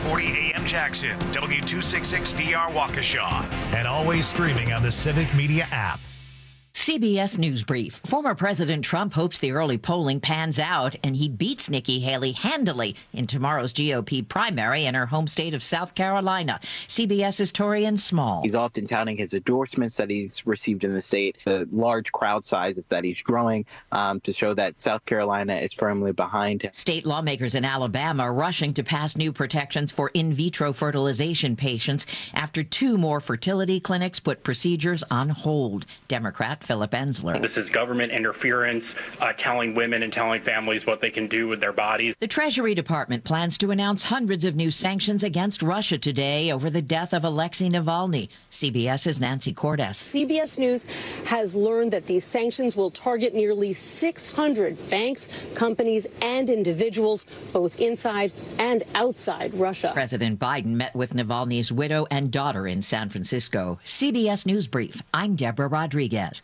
640 AM Jackson, W266DR Waukesha, and always streaming on the Civic Media app. CBS News Brief. Former President Trump hopes the early polling pans out and he beats Nikki Haley handily in tomorrow's GOP primary in her home state of South Carolina. CBS's Torian Small. He's often touting his endorsements that he's received in the state, the large crowd sizes that he's drawing to show that South Carolina is firmly behind him. State lawmakers in Alabama are rushing to pass new protections for in vitro fertilization patients after 2 more fertility clinics put procedures on hold. Democrat Philip Ensler. This is government interference, telling women and telling families what they can do with their bodies. The Treasury Department plans to announce hundreds of new sanctions against Russia today over the death of Alexei Navalny. CBS's Nancy Cordes. CBS News has learned that these sanctions will target nearly 600 banks, companies, and individuals, both inside and outside Russia. President Biden met with Navalny's widow and daughter in San Francisco. CBS News Brief. I'm Deborah Rodriguez.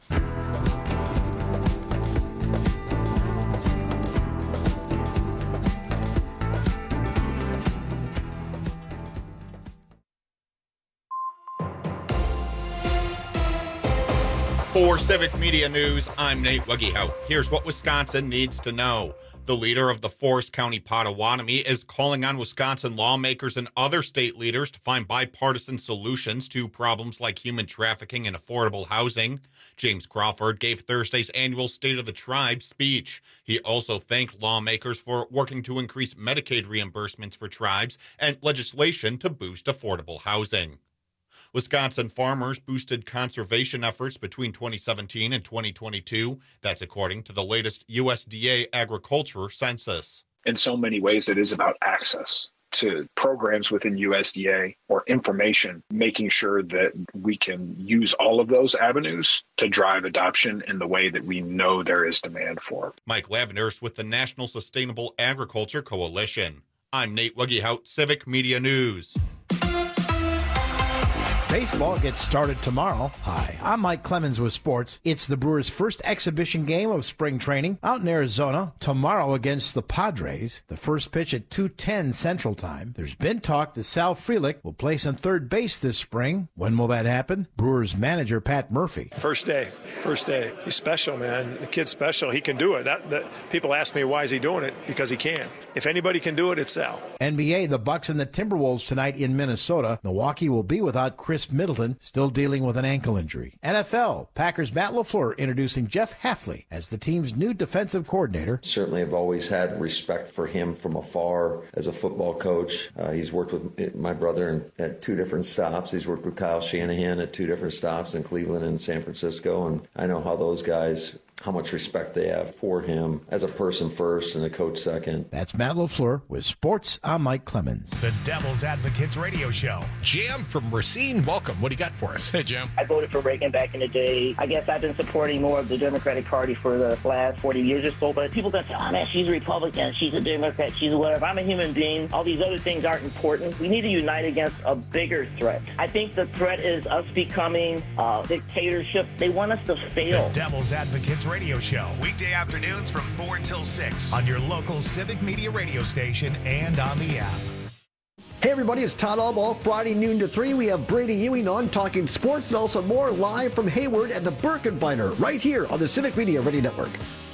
4 Civic Media News, I'm Nate Wuggehout. Here's what Wisconsin needs to know. The leader of the Forest County Potawatomi is calling on Wisconsin lawmakers and other state leaders to find bipartisan solutions to problems like human trafficking and affordable housing. James Crawford gave Thursday's annual State of the Tribe speech. He also thanked lawmakers for working to increase Medicaid reimbursements for tribes and legislation to boost affordable housing. Wisconsin farmers boosted conservation efforts between 2017 and 2022. That's according to the latest USDA agriculture census. In so many ways, it is about access to programs within USDA or information, making sure that we can use all of those avenues to drive adoption in the way that we know there is demand for. Mike Lavender's with the National Sustainable Agriculture Coalition. I'm Nate Wuggehout, Civic Media News. Baseball gets started tomorrow. Hi, I'm Mike Clemens with sports. It's the Brewers' first exhibition game of spring training out in Arizona tomorrow against the Padres. The first pitch at 2:10 Central Time. There's been talk that Sal Frelick will place on third base this spring. When will that happen? Brewers manager Pat Murphy. First day. He's special, man. The kid's special. He can do it. That people ask me why is he doing it? Because he can. If anybody can do it, it's Sal. NBA, the Bucks and the Timberwolves tonight in Minnesota. Milwaukee will be without Chris Middleton, still dealing with an ankle injury. NFL, Packers' Matt LaFleur introducing Jeff Hafley as the team's new defensive coordinator. Certainly have always had respect for him from afar as a football coach. He's worked with my brother at 2 different stops. He's worked with Kyle Shanahan at 2 different stops in Cleveland and San Francisco, and I know how those guys, how much respect they have for him as a person first and a coach second. That's Matt LaFleur with Sports. I'm Mike Clemens. The Devil's Advocates Radio Show. Jam from Racine, welcome. What do you got for us? Hey, Jam. I voted for Reagan back in the day. I guess I've been supporting more of the Democratic Party for the last 40 years or so, but people that say, oh man, she's a Republican, she's a Democrat, she's a whatever. I'm a human being. All these other things aren't important. We need to unite against a bigger threat. I think the threat is us becoming a dictatorship. They want us to fail. The Devil's Advocates Radio Show. Weekday afternoons from 4 until 6 on your local Civic Media radio station and on the app. Hey everybody, it's Todd Albaugh. Friday noon to 3, we have Brady Ewing on talking sports and also more live from Hayward at the Birkenbeiner right here on the Civic Media Radio Network.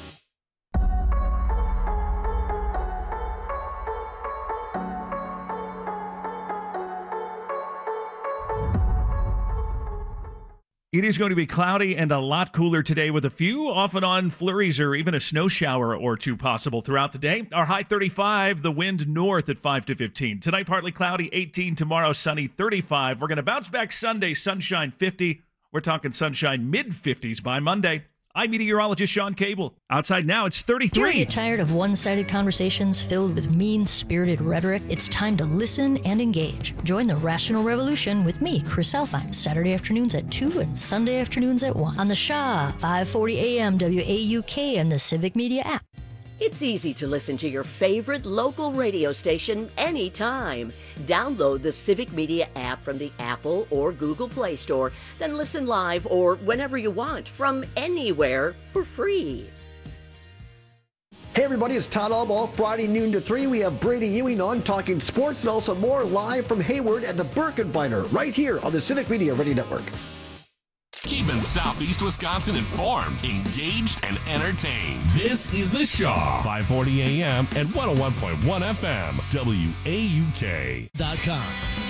It is going to be cloudy and a lot cooler today with a few off and on flurries or even a snow shower or 2 possible throughout the day. Our high 35, the wind north at 5 to 15. Tonight, partly cloudy, 18. Tomorrow, sunny, 35. We're going to bounce back Sunday, sunshine, 50. We're talking sunshine, mid-50s by Monday. I'm meteorologist Sean Cable. Outside now, it's 33. Do you get tired of one-sided conversations filled with mean-spirited rhetoric? It's time to listen and engage. Join the Rational Revolution with me, Chris Alfine, Saturday afternoons at 2 and Sunday afternoons at 1 on the Shaw, 540 AM WAUK and the Civic Media app. It's easy to listen to your favorite local radio station anytime. Download the Civic Media app from the Apple or Google Play Store, then listen live or whenever you want from anywhere for free. Hey everybody, it's Todd Albaugh. Friday noon to 3, we have Brady Ewing on talking sports and also more live from Hayward at the Birkenbeiner right here on the Civic Media Radio Network. Keeping Southeast Wisconsin informed, engaged, and entertained. This is The Shaw, 540 AM and 101.1 FM, WAUK.com.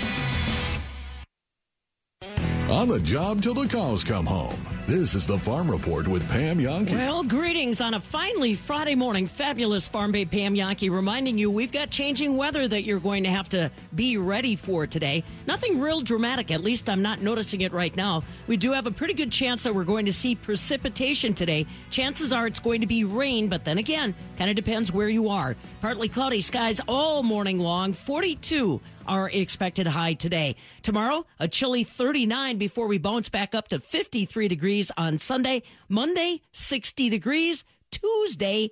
On the job till the cows come home. This is the Farm Report with Pam Yonke. Well, greetings on a finally Friday morning. Fabulous Farm Babe Pam Yonke reminding you we've got changing weather that you're going to have to be ready for today. Nothing real dramatic, at least I'm not noticing it right now. We do have a pretty good chance that we're going to see precipitation today. Chances are it's going to be rain, but then again, kind of depends where you are. Partly cloudy skies all morning long, 42 our expected high today. Tomorrow, a chilly 39 before we bounce back up to 53 degrees on Sunday. Monday, 60 degrees. Tuesday,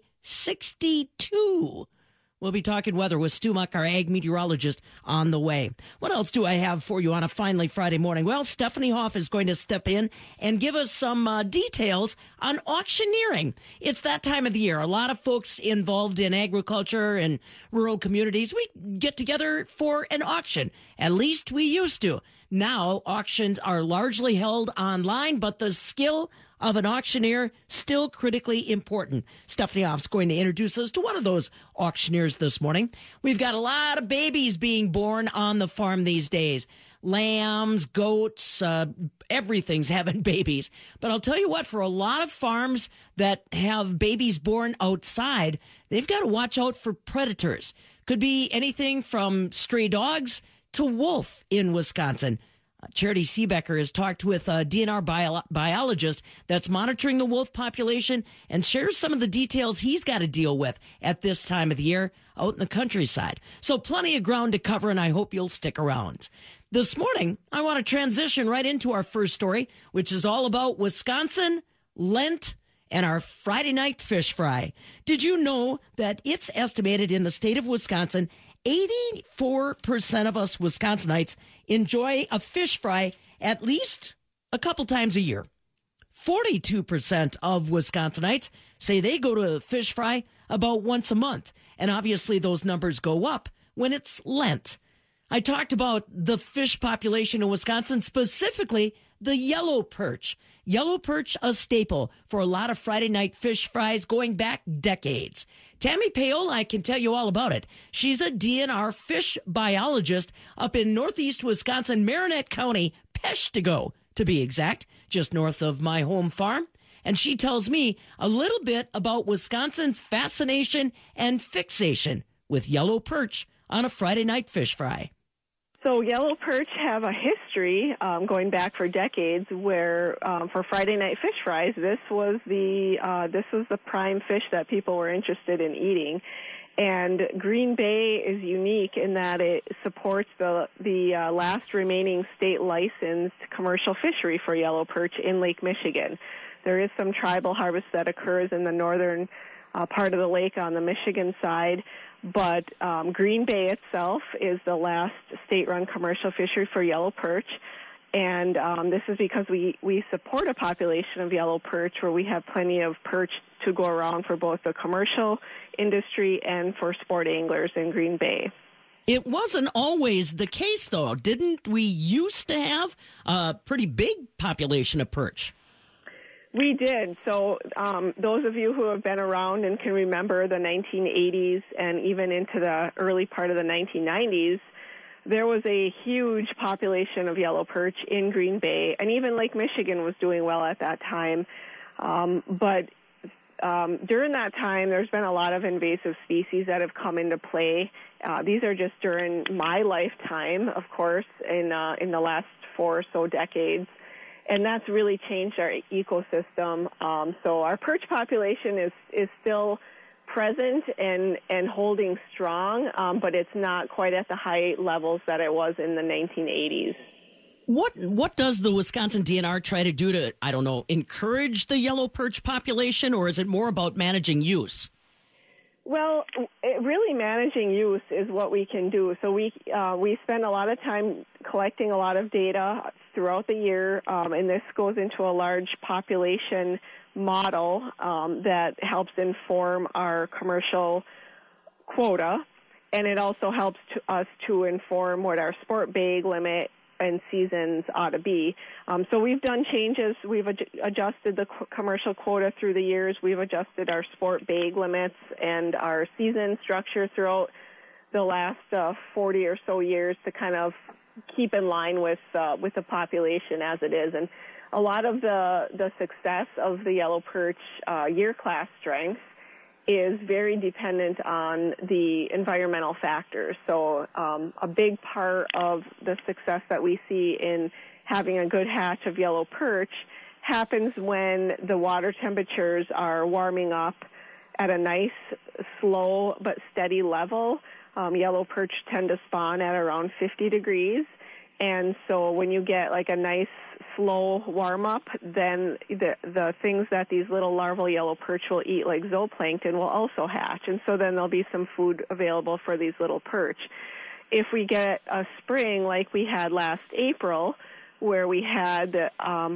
62. We'll be talking weather with Stu Muck, our ag meteorologist, on the way. What else do I have for you on a finally Friday morning? Well, Stephanie Hoff is going to step in and give us some details on auctioneering. It's that time of the year. A lot of folks involved in agriculture and rural communities, we get together for an auction. At least we used to. Now, auctions are largely held online, but the skill of an auctioneer still critically important. Stephanie Hoff's going to introduce us to one of those auctioneers this morning. We've got a lot of babies being born on the farm these days. Lambs, goats, everything's having babies. But I'll tell you what, for a lot of farms that have babies born outside, they've got to watch out for predators. Could be anything from stray dogs to wolf in Wisconsin. Charity Seebecker has talked with a DNR biologist that's monitoring the wolf population and shares some of the details he's got to deal with at this time of the year out in the countryside. So plenty of ground to cover, and I hope you'll stick around. This morning, I want to transition right into our first story, which is all about Wisconsin, Lent, and our Friday night fish fry. Did you know that it's estimated in the state of Wisconsin 84% of us Wisconsinites enjoy a fish fry at least a couple times a year. 42% of Wisconsinites say they go to a fish fry about once a month. And obviously those numbers go up when it's Lent. I talked about the fish population in Wisconsin, specifically the yellow perch. Yellow perch, a staple for a lot of Friday night fish fries going back decades. Tammy Paola can tell you all about it. She's a DNR fish biologist up in northeast Wisconsin, Marinette County, Peshtigo, to be exact, just north of my home farm. And she tells me a little bit about Wisconsin's fascination and fixation with yellow perch on a Friday night fish fry. So yellow perch have a history going back for decades where for Friday night fish fries, this was the prime fish that people were interested in eating. And Green Bay is unique in that it supports the last remaining state licensed commercial fishery for yellow perch in Lake Michigan. There is some tribal harvest that occurs in the northern part of the lake on the Michigan side, but Green Bay itself is the last state-run commercial fishery for yellow perch, and this is because we support a population of yellow perch where we have plenty of perch to go around for both the commercial industry and for sport anglers in Green Bay. It wasn't always the case, though. Didn't we used to have a pretty big population of perch? We did. So those of you who have been around and can remember the 1980s and even into the early part of the 1990s, there was a huge population of yellow perch in Green Bay, and even Lake Michigan was doing well at that time. But during that time, there's been a lot of invasive species that have come into play. These are just during my lifetime, of course, in the last 4 or so decades. And that's really changed our ecosystem. So our perch population is still present and holding strong, but it's not quite at the high levels that it was in the 1980s. What does the Wisconsin DNR try to do to, I don't know, encourage the yellow perch population, or is it more about managing use? Well, really managing use is what we can do. So we spend a lot of time collecting a lot of data throughout the year, and this goes into a large population model that helps inform our commercial quota, and it also helps us to inform what our sport bag limit and seasons ought to be. So we've done changes. We've adjusted the commercial quota through the years. We've adjusted our sport bag limits and our season structure throughout the last 40 or so years to kind of keep in line with the population as it is. And a lot of the success of the yellow perch year class strength is very dependent on the environmental factors. So a big part of the success that we see in having a good hatch of yellow perch happens when the water temperatures are warming up at a nice, slow but steady level. Yellow perch tend to spawn at around 50 degrees. And so when you get like a nice slow warm up, then the things that these little larval yellow perch will eat, like zooplankton, will also hatch. And so then there'll be some food available for these little perch. If we get a spring like we had last April, where we had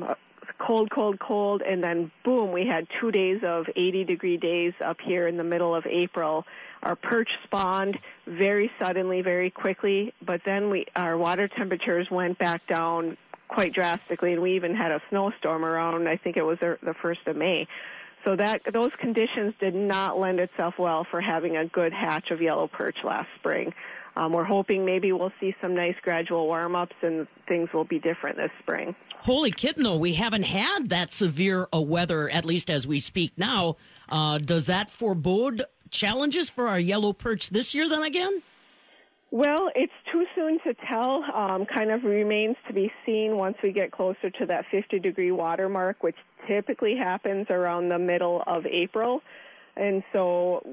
cold, and then boom, we had 2 days of 80-degree days up here in the middle of April. Our perch spawned very suddenly, very quickly, but then our water temperatures went back down quite drastically, and we even had a snowstorm around, I think it was the 1st of May. So those conditions did not lend itself well for having a good hatch of yellow perch last spring. We're hoping maybe we'll see some nice gradual warm-ups and things will be different this spring. Holy kitten, though, we haven't had that severe a weather, at least as we speak now. Does that forebode challenges for our yellow perch this year then again? Well, it's too soon to tell. Kind of remains to be seen once we get closer to that 50-degree water mark, which typically happens around the middle of April. And so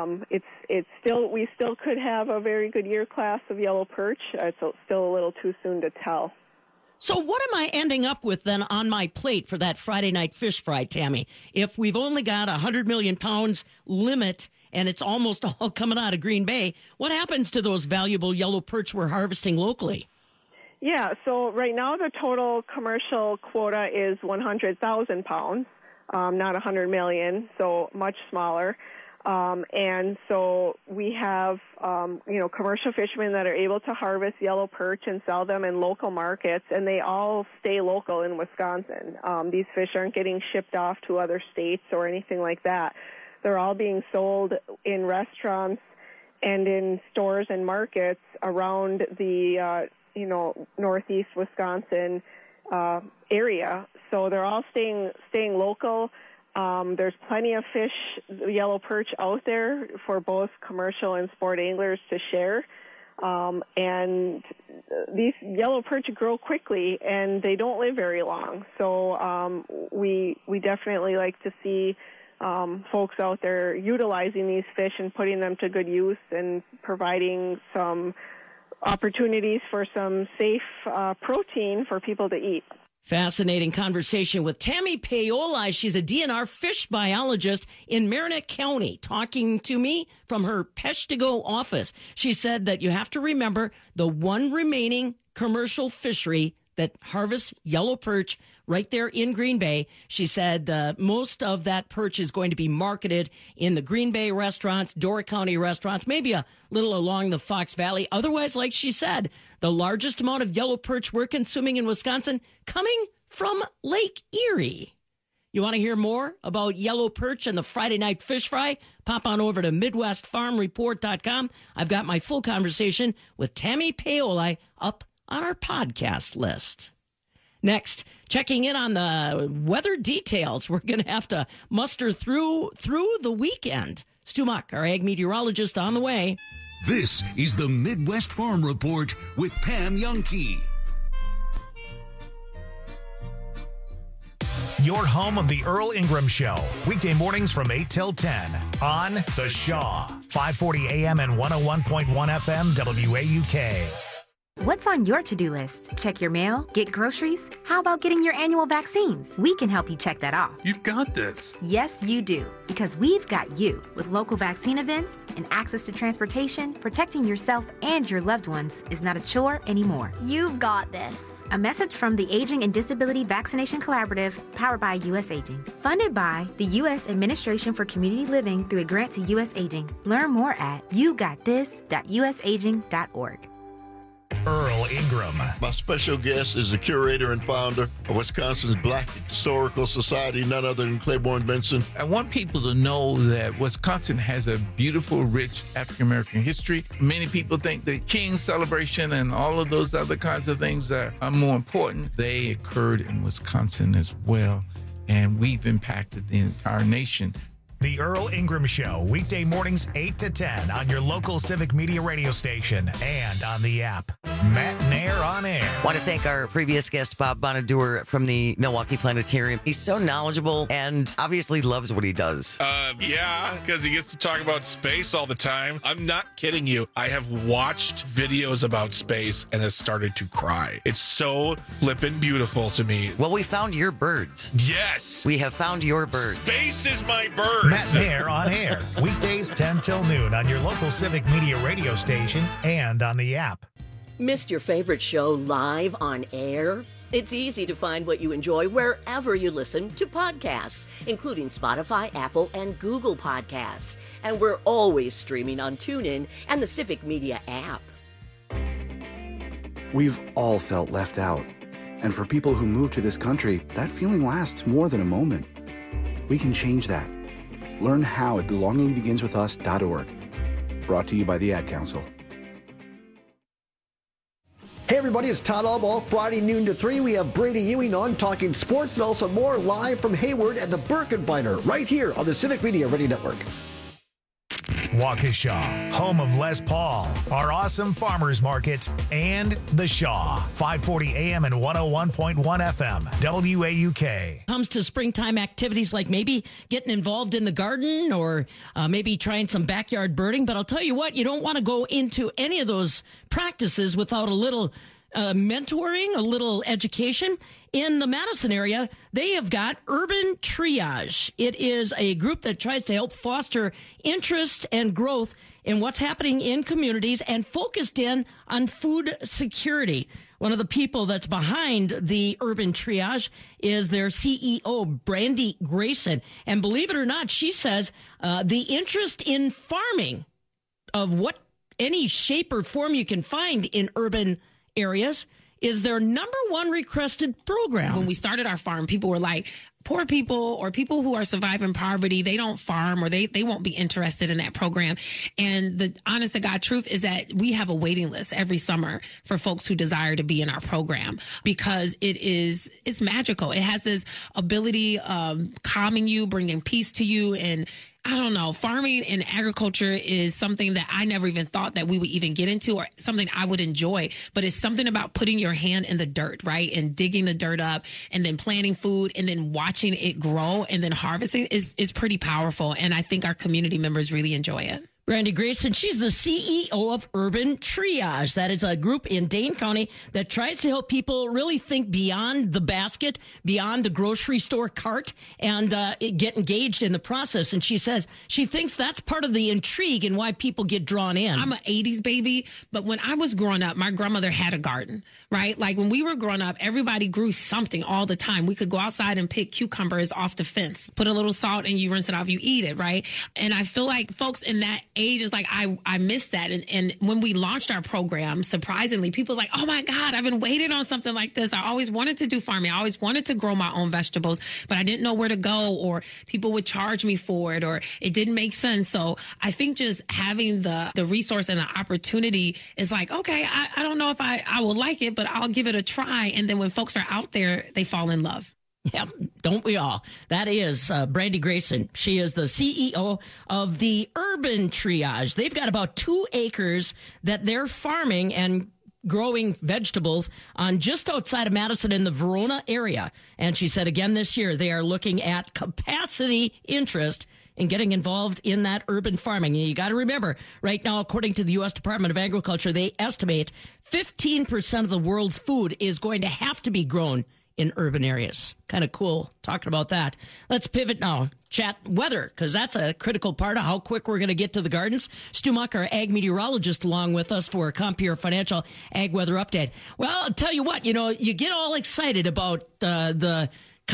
we still could have a very good year class of yellow perch. It's still a little too soon to tell. So what am I ending up with then on my plate for that Friday night fish fry, Tammy? If we've only got 100 million pounds limit and it's almost all coming out of Green Bay, what happens to those valuable yellow perch we're harvesting locally? Yeah, so right now the total commercial quota is 100,000 pounds, not 100 million, so much smaller. And so we have, commercial fishermen that are able to harvest yellow perch and sell them in local markets, and they all stay local in Wisconsin. These fish aren't getting shipped off to other states or anything like that. They're all being sold in restaurants and in stores and markets around the, northeast Wisconsin area. So they're all staying local. There's plenty of fish, yellow perch out there for both commercial and sport anglers to share. And these yellow perch grow quickly and they don't live very long. So we definitely like to see folks out there utilizing these fish and putting them to good use and providing some opportunities for some safe protein for people to eat. Fascinating conversation with Tammy Paoli. She's a DNR fish biologist in Marinette County, talking to me from her Peshtigo office. She said that you have to remember the one remaining commercial fishery that harvests yellow perch right there in Green Bay. She said most of that perch is going to be marketed in the Green Bay restaurants, Door County restaurants, maybe a little along the Fox Valley. Otherwise, like she said, the largest amount of yellow perch we're consuming in Wisconsin coming from Lake Erie. You want to hear more about yellow perch and the Friday night fish fry? Pop on over to MidwestFarmReport.com. I've got my full conversation with Tammy Paoli up on our podcast list. Next, checking in on the weather details. We're going to have to muster through the weekend. Stu Muck, our ag meteorologist, on the way. This is the Midwest Farm Report with Pam Jahnke. Your home of the Earl Ingram Show. Weekday mornings from 8 till 10 on The Shaw. 540 AM and 101.1 FM WAUK. What's on your to-do list? Check your mail? Get groceries? How about getting your annual vaccines? We can help you check that off. You've got this. Yes, you do. Because we've got you. With local vaccine events and access to transportation, protecting yourself and your loved ones is not a chore anymore. You've got this. A message from the Aging and Disability Vaccination Collaborative, powered by U.S. Aging. Funded by the U.S. Administration for Community Living through a grant to U.S. Aging. Learn more at yougotthis.usaging.org. Earl Ingram. My special guest is the curator and founder of Wisconsin's Black Historical Society, none other than Claiborne Benson. I want people to know that Wisconsin has a beautiful, rich African-American history. Many people think the King's celebration and all of those other kinds of things are more important. They occurred in Wisconsin as well, and we've impacted the entire nation. The Earl Ingram Show, weekday mornings 8 to 10 on your local Civic Media radio station and on the app. Matt Nair on air. Want to thank our previous guest, Bob Bonadur from the Milwaukee Planetarium. He's so knowledgeable and obviously loves what he does. Yeah, because he gets to talk about space all the time. I'm not kidding you. I have watched videos about space and has started to cry. It's so flippin' beautiful to me. Well, we found your birds. Yes. We have found your birds. Space is my bird. Matt Nair on air, weekdays 10 till noon on your local Civic Media radio station and on the app. Missed your favorite show live on air? It's easy to find what you enjoy wherever you listen to podcasts, including Spotify, Apple, and Google Podcasts. And we're always streaming on TuneIn and the Civic Media app. We've all felt left out. And for people who move to this country, that feeling lasts more than a moment. We can change that. Learn how at belongingbeginswithus.org. Brought to you by the Ad Council. Hey everybody, it's Todd Albaugh. Friday noon to 3, we have Brady Ewing on talking sports and also more live from Hayward at the Birkenbeiner right here on the Civic Media Radio Network. Waukesha, home of Les Paul, our awesome farmers market, and The Shaw, 540 AM and 101.1 FM, WAUK. Comes to springtime activities like maybe getting involved in the garden or maybe trying some backyard birding. But I'll tell you what, you don't want to go into any of those practices without a little mentoring, a little education. In the Madison area, they have got Urban Triage. It is a group that tries to help foster interest and growth in what's happening in communities and focused in on food security. One of the people that's behind the Urban Triage is their CEO, Brandy Grayson. And believe it or not, she says the interest in farming of what any shape or form you can find in urban areas is their number one requested program. When we started our farm, people were like, poor people or people who are surviving poverty, they don't farm or they won't be interested in that program. And the honest to God truth is that we have a waiting list every summer for folks who desire to be in our program because it's magical. It has this ability of calming you, bringing peace to you. And I don't know, farming and agriculture is something that I never even thought that we would even get into or something I would enjoy. But it's something about putting your hand in the dirt, right? And digging the dirt up and then planting food and then watching it grow and then harvesting is pretty powerful. And I think our community members really enjoy it. Brandy Grayson, she's the CEO of Urban Triage. That is a group in Dane County that tries to help people really think beyond the basket, beyond the grocery store cart, and get engaged in the process. And she says she thinks that's part of the intrigue and why people get drawn in. I'm an 80s baby, but when I was growing up, my grandmother had a garden, right? Like when we were growing up, everybody grew something all the time. We could go outside and pick cucumbers off the fence, put a little salt and you rinse it off, you eat it, right? And I feel like folks in that age is like, I miss that. And when we launched our program, surprisingly, people were like, oh my God, I've been waiting on something like this. I always wanted to do farming. I always wanted to grow my own vegetables, but I didn't know where to go or people would charge me for it or it didn't make sense. So I think just having the resource and the opportunity is like, okay, I don't know if I will like it, but I'll give it a try. And then when folks are out there, they fall in love. Yeah, don't we all? That is Brandy Grayson. She is the CEO of the Urban Triage. They've got about 2 acres that they're farming and growing vegetables on just outside of Madison in the Verona area. And she said again this year, they are looking at capacity interest in getting involved in that urban farming. And you got to remember, right now, according to the U.S. Department of Agriculture, they estimate 15% of the world's food is going to have to be grown in urban areas. Kind of cool talking about that. Let's pivot now. Chat weather, because that's a critical part of how quick we're going to get to the gardens. Stu Muck, our ag meteorologist, along with us for a Compeer Financial Ag Weather Update. Well, I'll tell you what, you get all excited about the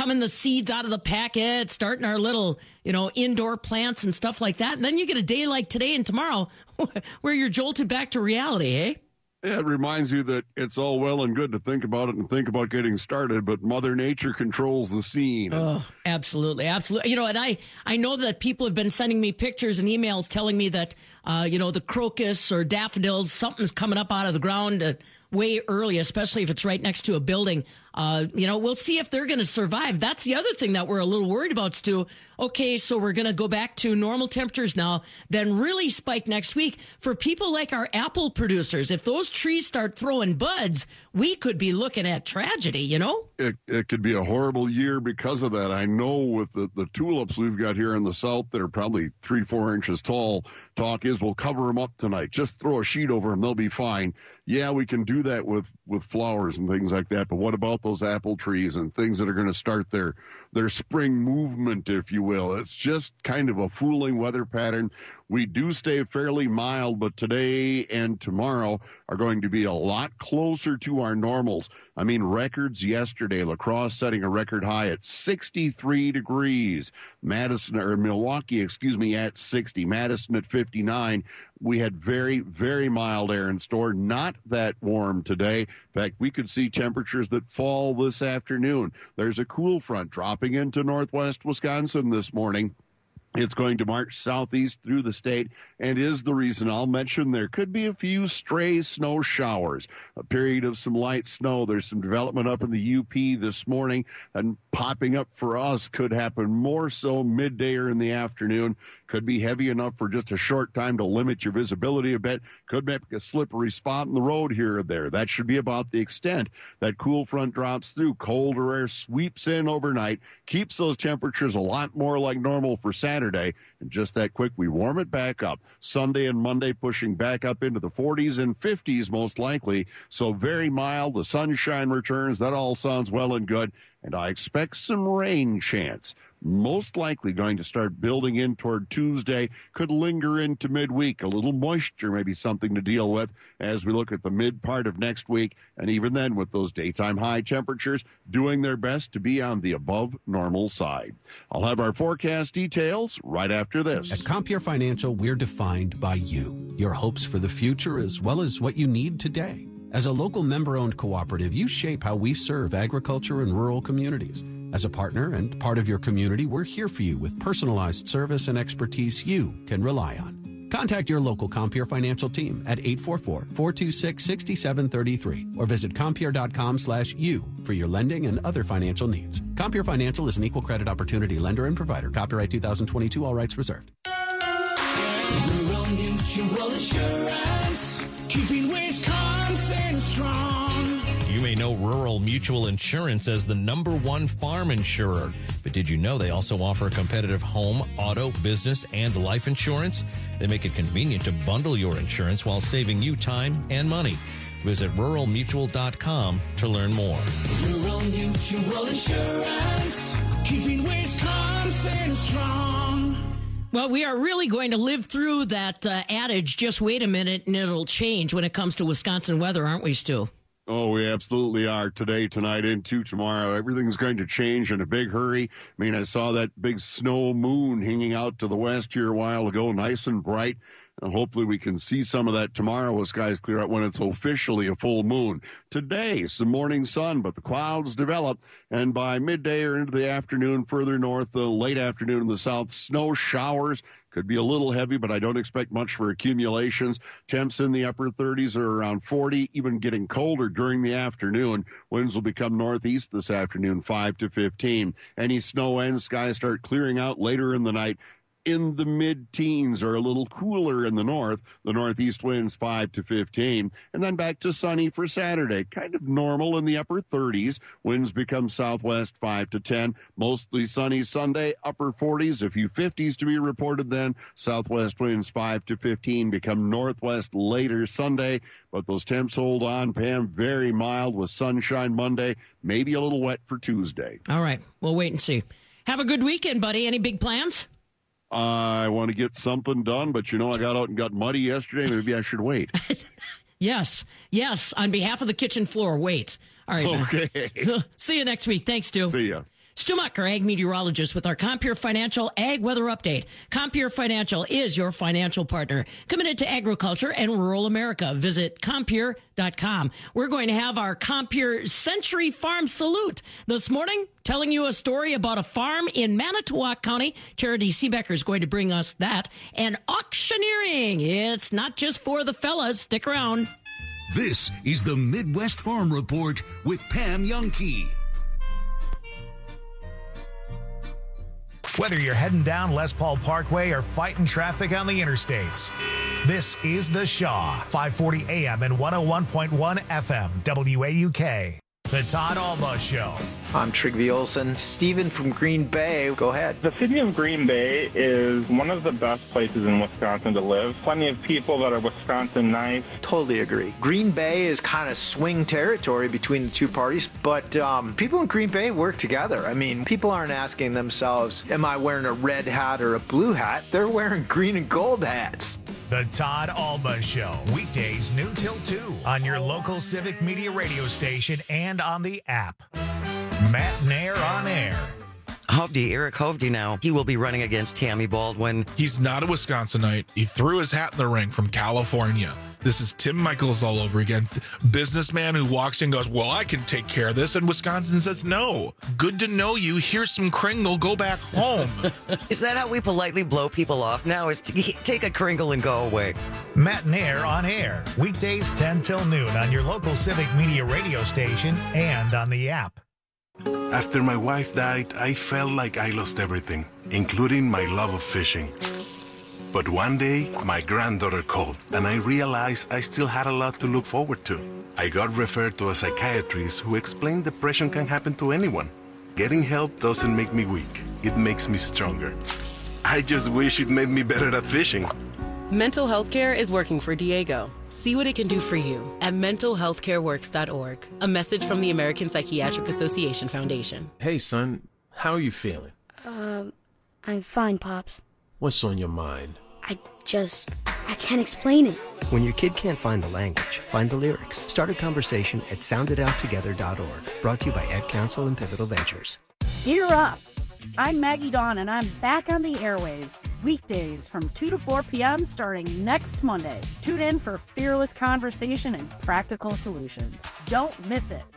seeds out of the packet, starting our little, indoor plants and stuff like that. And then you get a day like today and tomorrow where you're jolted back to reality, eh? Yeah, it reminds you that it's all well and good to think about it and think about getting started, but Mother Nature controls the scene. Oh, absolutely. Absolutely. And I know that people have been sending me pictures and emails telling me that, the crocus or daffodils, something's coming up out of the ground way early, especially if it's right next to a building. We'll see if they're going to survive. That's the other thing that we're a little worried about, Stu. Okay, so we're going to go back to normal temperatures now, then really spike next week. For people like our apple producers, if those trees start throwing buds, we could be looking at tragedy, It could be a horrible year because of that. I know with the tulips we've got here in the south that are probably 3-4 inches tall, talk is we'll cover them up tonight. Just throw a sheet over them. They'll be fine. Yeah, we can do that with flowers and things like that. But what about those apple trees and things that are going to start their spring movement, if you will? It's just kind of a fooling weather pattern. We do stay fairly mild, but today and tomorrow are going to be a lot closer to our normals. I mean, records yesterday, La Crosse setting a record high at 63 degrees. Milwaukee, at 60. Madison at 59. We had very, very mild air in store. Not that warm today. In fact, we could see temperatures that fall this afternoon. There's a cool front dropping into northwest Wisconsin this morning. It's going to march southeast through the state and is the reason I'll mention there could be a few stray snow showers, a period of some light snow. There's some development up in the UP this morning, and popping up for us could happen more so midday or in the afternoon. Could be heavy enough for just a short time to limit your visibility a bit. Could make a slippery spot in the road here or there. That should be about the extent. That cool front drops through. Colder air sweeps in overnight, keeps those temperatures a lot more like normal for Saturday. And just that quick, we warm it back up. Sunday and Monday pushing back up into the 40s and 50s most likely. So very mild. The sunshine returns. That all sounds well and good. And I expect some rain chance. Most likely going to start building in toward Tuesday, could linger into midweek. A little moisture may be something to deal with as we look at the mid part of next week. And even then, with those daytime high temperatures, doing their best to be on the above normal side. I'll have our forecast details right after this. At Compeer Financial, we're defined by you, your hopes for the future, as well as what you need today. As a local member-owned cooperative, you shape how we serve agriculture and rural communities. As a partner and part of your community, we're here for you with personalized service and expertise you can rely on. Contact your local Compeer Financial team at 844-426-6733 or visit Compeer.com/you for your lending and other financial needs. Compeer Financial is an equal credit opportunity lender and provider. Copyright 2022, all rights reserved. Rural Mutual Insurance, keeping Wisconsin strong. You may know Rural Mutual Insurance as the #1 farm insurer. But did you know they also offer competitive home, auto, business, and life insurance? They make it convenient to bundle your insurance while saving you time and money. Visit ruralmutual.com to learn more. Rural Mutual Insurance, keeping Wisconsin strong. Well, we are really going to live through that adage, just wait a minute and it'll change when it comes to Wisconsin weather, aren't we, Stu? Oh, we absolutely are. Today, tonight, into tomorrow. Everything's going to change in a big hurry. I mean, I saw that big snow moon hanging out to the west here a while ago, nice and bright. And hopefully we can see some of that tomorrow as skies clear out when it's officially a full moon. Today, some morning sun, but the clouds develop. And by midday or into the afternoon, further north, the late afternoon in the south, snow showers. Could be a little heavy, but I don't expect much for accumulations. Temps in the upper 30s are around 40, even getting colder during the afternoon. Winds will become northeast this afternoon, 5 to 15. Any snow ends, skies start clearing out later in the night in the mid-teens or a little cooler in the north. The northeast winds 5 to 15. And then back to sunny for Saturday. Kind of normal in the upper 30s. Winds become southwest 5 to 10. Mostly sunny Sunday, upper 40s. A few 50s to be reported then. Southwest winds 5 to 15 become northwest later Sunday. But those temps hold on, Pam. Very mild with sunshine Monday. Maybe a little wet for Tuesday. All right. We'll wait and see. Have a good weekend, buddy. Any big plans? I want to get something done, but I got out and got muddy yesterday. Maybe I should wait. Yes. On behalf of the kitchen floor, wait. All right. Okay. See you next week. Thanks, Stu. See ya. Stu Muck, our ag meteorologist, with our Compeer Financial Ag Weather Update. Compeer Financial is your financial partner, committed to agriculture and rural America. Visit Compeer.com. We're going to have our Compeer Century Farm Salute this morning, telling you a story about a farm in Manitowoc County. Charity Seebecker is going to bring us that. And auctioneering. It's not just for the fellas. Stick around. This is the Midwest Farm Report with Pam Youngkey. Whether you're heading down Les Paul Parkway or fighting traffic on the interstates, this is The Shaw, 540 AM and 101.1 FM, WAUK. The Todd Alba Show. I'm Trygve Olsen. Steven from Green Bay, go ahead. The city of Green Bay is one of the best places in Wisconsin to live. Plenty of people that are Wisconsin nice. Totally agree. Green Bay is kind of swing territory between the two parties, but people in Green Bay work together. I mean, people aren't asking themselves, am I wearing a red hat or a blue hat? They're wearing green and gold hats. The Todd Alba Show, weekdays noon till 2 on your local Civic Media radio station and on the app. Matt Nair on air. Eric Hovde now. He will be running against Tammy Baldwin. He's not a Wisconsinite. He threw his hat in the ring from California. This is Tim Michaels all over again. Businessman who walks in and goes, well, I can take care of this. And Wisconsin says, no. Good to know you. Here's some Kringle. Go back home. Is that how we politely blow people off now? Is to take a Kringle and go away? Matt Nair on air. Weekdays 10 till noon on your local Civic Media radio station and on the app. After my wife died, I felt like I lost everything, including my love of fishing. But one day, my granddaughter called, and I realized I still had a lot to look forward to. I got referred to a psychiatrist who explained depression can happen to anyone. Getting help doesn't make me weak. It makes me stronger. I just wish it made me better at fishing. Mental health care is working for Diego. See what it can do for you at mentalhealthcareworks.org. A message from the American Psychiatric Association Foundation. Hey, son. How are you feeling? I'm fine, Pops. What's on your mind? I can't explain it. When your kid can't find the language, find the lyrics. Start a conversation at sounditouttogether.org. Brought to you by Ed Council and Pivotal Ventures. Gear up. I'm Maggie Dawn, and I'm back on the airwaves. Weekdays from 2 to 4 p.m. starting next Monday. Tune in for fearless conversation and practical solutions. Don't miss it.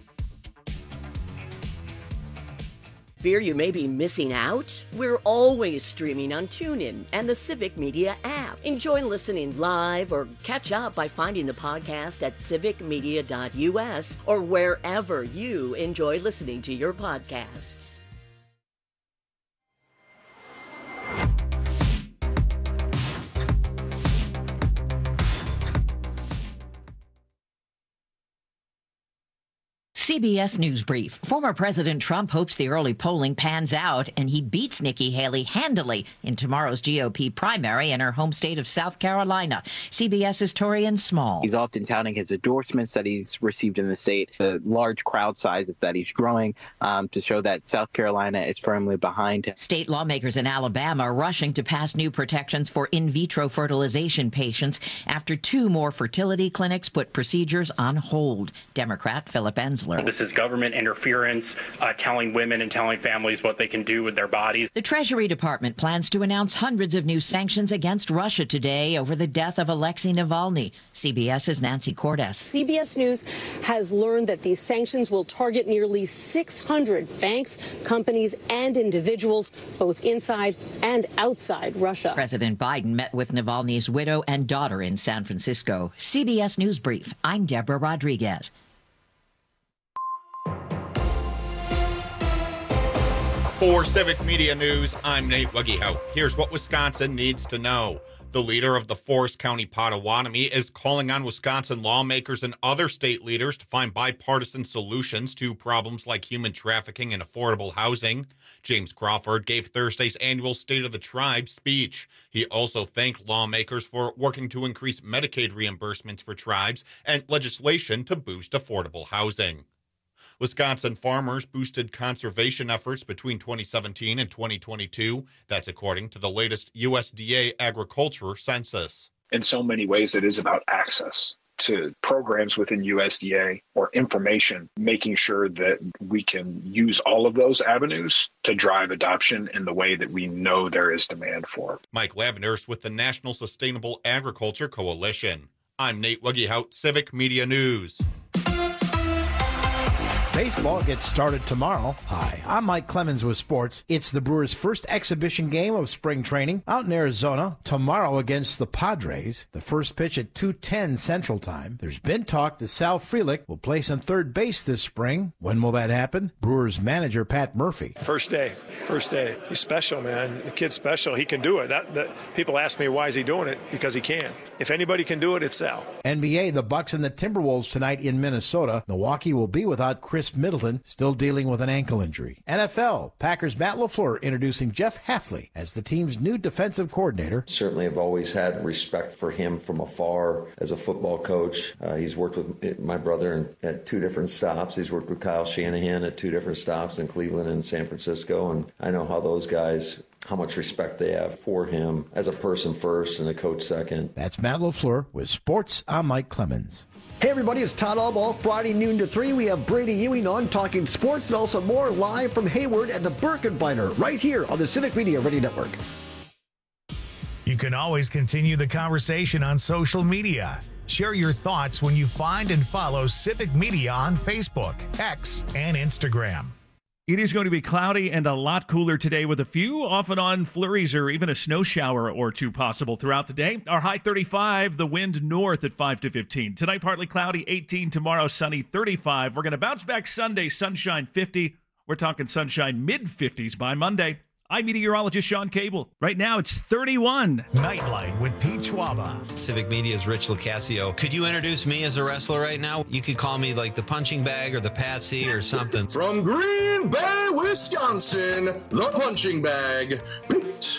Fear you may be missing out? We're always streaming on TuneIn and the Civic Media app. Enjoy listening live or catch up by finding the podcast at civicmedia.us or wherever you enjoy listening to your podcasts. CBS News Brief. Former President Trump hopes the early polling pans out and he beats Nikki Haley handily in tomorrow's GOP primary in her home state of South Carolina. CBS's Torian Small. He's often touting his endorsements that he's received in the state, the large crowd size that he's drawing to show that South Carolina is firmly behind him. State lawmakers in Alabama are rushing to pass new protections for in vitro fertilization patients after 2 more fertility clinics put procedures on hold. Democrat Philip Ensler. This is government interference, telling women and telling families what they can do with their bodies. The Treasury Department plans to announce hundreds of new sanctions against Russia today over the death of Alexei Navalny. CBS's Nancy Cordes. CBS News has learned that these sanctions will target nearly 600 banks, companies, and individuals, both inside and outside Russia. President Biden met with Navalny's widow and daughter in San Francisco. CBS News Brief. I'm Deborah Rodriguez. For Civic Media News, I'm Nate Wuggyhout. Here's what Wisconsin needs to know. The leader of the Forest County Potawatomi is calling on Wisconsin lawmakers and other state leaders to find bipartisan solutions to problems like human trafficking and affordable housing. James Crawford gave Thursday's annual State of the Tribe speech. He also thanked lawmakers for working to increase Medicaid reimbursements for tribes and legislation to boost affordable housing. Wisconsin farmers boosted conservation efforts between 2017 and 2022. That's according to the latest USDA agriculture census. In so many ways, it is about access to programs within USDA or information, making sure that we can use all of those avenues to drive adoption in the way that we know there is demand for. Mike Lavenders with the National Sustainable Agriculture Coalition. I'm Nate Wuggyhout, Civic Media News. Baseball gets started tomorrow. Hi, I'm Mike Clemens with sports. It's the Brewers' first exhibition game of spring training out in Arizona tomorrow against the Padres. The first pitch at 2:10 Central Time. There's been talk that Sal Frelick will place on third base this spring. When will that happen? Brewers manager Pat Murphy. First day. He's special, man. The kid's special. He can do it. People ask me why is he doing it? Because he can. If anybody can do it, it's Sal. NBA, the Bucks and the Timberwolves tonight in Minnesota. Milwaukee will be without Chris Middleton, still dealing with an ankle injury. NFL, Packers' Matt LaFleur introducing Jeff Hafley as the team's new defensive coordinator. Certainly have always had respect for him from afar as a football coach. He's worked with my brother at two different stops. He's worked with Kyle Shanahan at two different stops in Cleveland and San Francisco, and I know how those guys, how much respect they have for him as a person first and a coach second. That's Matt LaFleur with Sports. I'm Mike Clemens. Hey everybody, it's Todd Albaugh. Friday noon to 3, we have Brady Ewing on talking sports and also more live from Hayward at the Birkenbeiner right here on the Civic Media Radio Network. You can always continue the conversation on social media. Share your thoughts when you find and follow Civic Media on Facebook, X, and Instagram. It is going to be cloudy and a lot cooler today with a few off and on flurries or even a snow shower or two possible throughout the day. Our high 35, the wind north at 5 to 15. Tonight, partly cloudy, 18. Tomorrow, sunny, 35. We're going to bounce back Sunday, sunshine, 50. We're talking sunshine, mid-50s by Monday. I'm meteorologist Sean Cable. Right now, it's 31. Nightlight with Pete Schwaba. Civic Media's Rich Lucasio. Could you introduce me as a wrestler right now? You could call me like the punching bag or the Patsy or something. From Green Bay, Wisconsin, the punching bag, Pete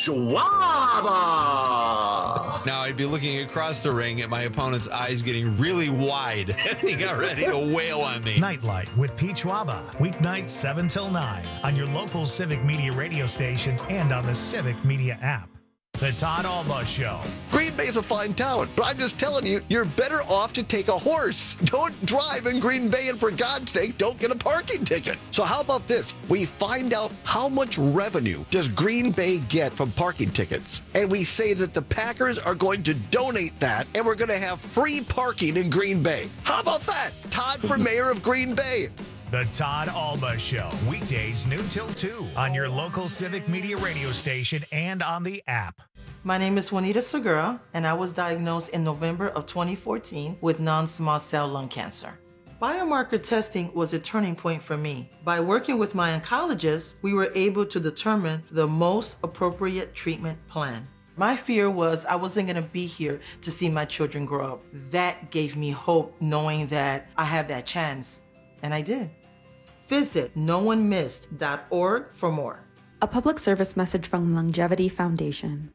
Schwaba. Now, I'd be looking across the ring at my opponent's eyes getting really wide as he got ready to wail on me. Nightlight with Pete Schwaba. Weeknights 7 till 9 on your local Civic Media radio station and on the Civic Media app. The Todd Albaugh Show. Green Bay's a fine town, but I'm just telling you, you're better off to take a horse. Don't drive in Green Bay, and for God's sake, don't get a parking ticket. So how about this? We find out how much revenue does Green Bay get from parking tickets, and we say that the Packers are going to donate that, and we're going to have free parking in Green Bay. How about that? Todd for mayor of Green Bay. The Todd Albaugh Show, weekdays noon till 2 on your local Civic Media radio station and on the app. My name is Juanita Segura, and I was diagnosed in November of 2014 with non-small cell lung cancer. Biomarker testing was a turning point for me. By working with my oncologist, we were able to determine the most appropriate treatment plan. My fear was I wasn't going to be here to see my children grow up. That gave me hope, knowing that I have that chance. And I did. Visit noonemissed.org for more. A public service message from Longevity Foundation.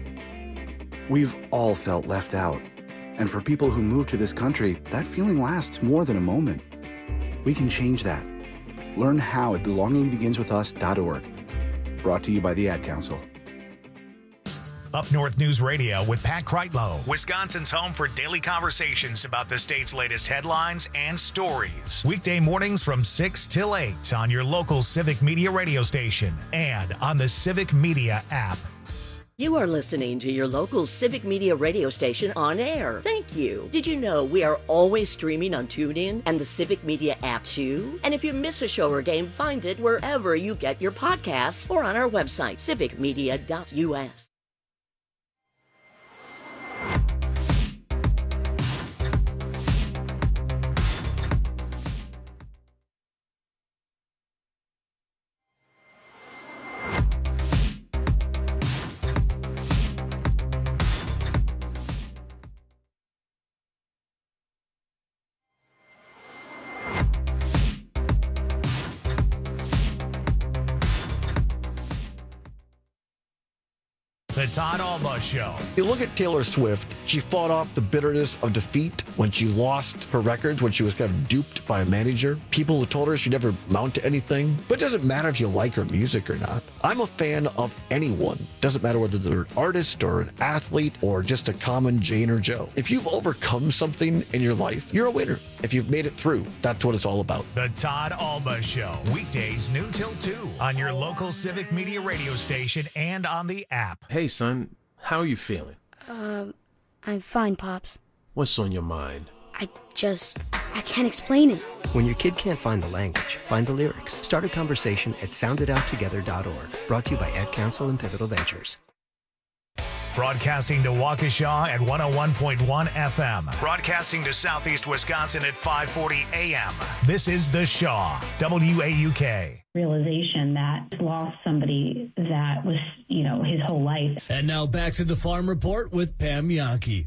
We've all felt left out. And for people who move to this country, that feeling lasts more than a moment. We can change that. Learn how at belongingbeginswithus.org. Brought to you by the Ad Council. Up North News Radio with Pat Kreitlow, Wisconsin's home for daily conversations about the state's latest headlines and stories. Weekday mornings from 6 till 8 on your local Civic Media radio station and on the Civic Media app. You are listening to your local Civic Media radio station on air. Thank you. Did you know we are always streaming on TuneIn and the Civic Media app too? And if you miss a show or game, find it wherever you get your podcasts or on our website, civicmedia.us. The Todd Alba Show. You look at Taylor Swift, she fought off the bitterness of defeat when she lost her records, when she was kind of duped by a manager. People who told her she'd never amount to anything. But it doesn't matter if you like her music or not. I'm a fan of anyone. Doesn't matter whether they're an artist or an athlete or just a common Jane or Joe. If you've overcome something in your life, you're a winner. If you've made it through, that's what it's all about. The Todd Alba Show. Weekdays noon till 2 on your local Civic Media radio station and on the app. Hey, son. How are you feeling? I'm fine, Pops. What's on your mind? I can't explain it. When your kid can't find the language, find the lyrics. Start a conversation at sounditouttogether.org. Brought to you by Ad Council and Pivotal Ventures. Broadcasting to Waukesha at 101.1 FM. Broadcasting to Southeast Wisconsin at 540 AM. This is The Shaw, WAUK. Realization that lost somebody that was, his whole life. And now back to the Farm Report with Pam Yankee.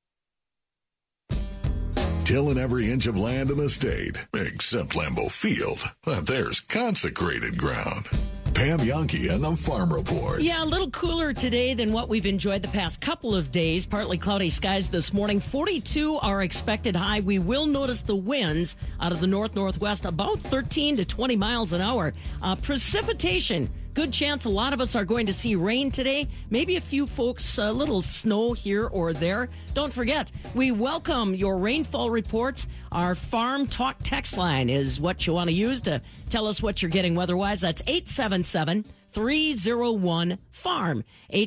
Tilling every inch of land in the state, except Lambeau Field. There's consecrated ground. Pam Yankee and the Farm Report. Yeah, a little cooler today than what we've enjoyed the past couple of days. Partly cloudy skies this morning. 42 are expected high. We will notice the winds out of the north-northwest, about 13 to 20 miles an hour. Precipitation. Good chance a lot of us are going to see rain today. Maybe a few folks, a little snow here or there. Don't forget, we welcome your rainfall reports. Our Farm Talk text line is what you want to use to tell us what you're getting weather-wise. That's 877-301-FARM.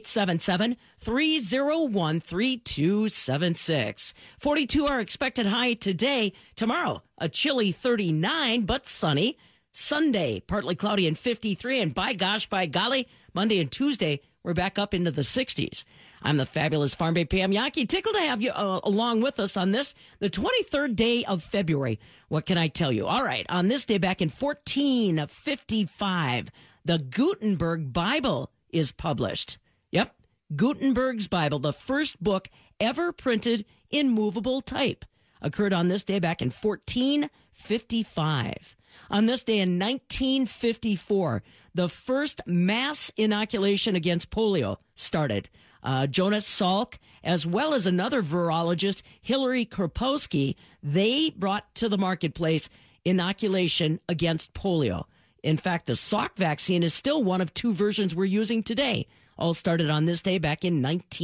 877-301-3276. 42 are expected high today. Tomorrow, a chilly 39, but sunny. Sunday, partly cloudy and 53. And by golly, Monday and Tuesday, we're back up into the 60s. I'm the fabulous Farm Babe Pam Yankee. Tickled to have you along with us on this, the 23rd day of February. What can I tell you? All right, on this day back in 1455, the Gutenberg Bible is published. Yep, Gutenberg's Bible, the first book ever printed in movable type, occurred on this day back in 1455. On this day in 1954, the first mass inoculation against polio started. Jonas Salk, as well as another virologist, Hillary Kropowski, they brought to the marketplace inoculation against polio. In fact, the Salk vaccine is still one of two versions we're using today. All started on this day back in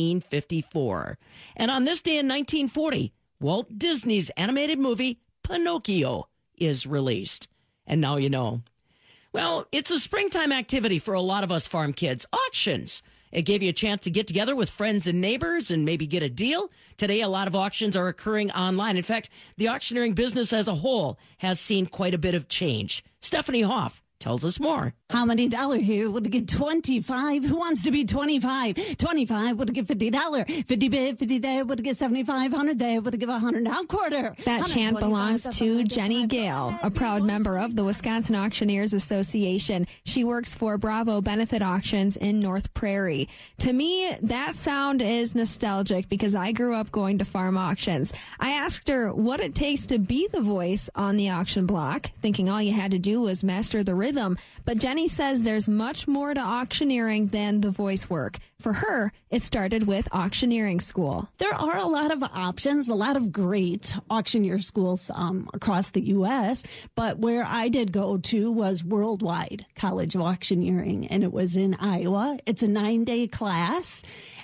1954. And on this day in 1940, Walt Disney's animated movie Pinocchio is released. And now you know. Well, it's a springtime activity for a lot of us farm kids. Auctions. It gave you a chance to get together with friends and neighbors and maybe get a deal. Today, a lot of auctions are occurring online. In fact, the auctioneering business as a whole has seen quite a bit of change. Stephanie Hoff tells us more. How many dollar here would get 25? Who wants to be 25? 25 would get $50. 50 bid, 50 there would get 75. 100 there would give 100 now quarter. That chant belongs to Jenny Gale, a proud member of the Wisconsin Auctioneers Association. She works for Bravo Benefit Auctions in North Prairie. To me, that sound is nostalgic because I grew up going to farm auctions. I asked her what it takes to be the voice on the auction block, thinking all you had to do was master the rhythm. But Jenny says there's much more to auctioneering than the voice work. For her, it started with auctioneering school. There are a lot of options, a lot of great auctioneer schools across the U.S., but where I did go to was Worldwide College of Auctioneering, and it was in Iowa. It's a 9-day class,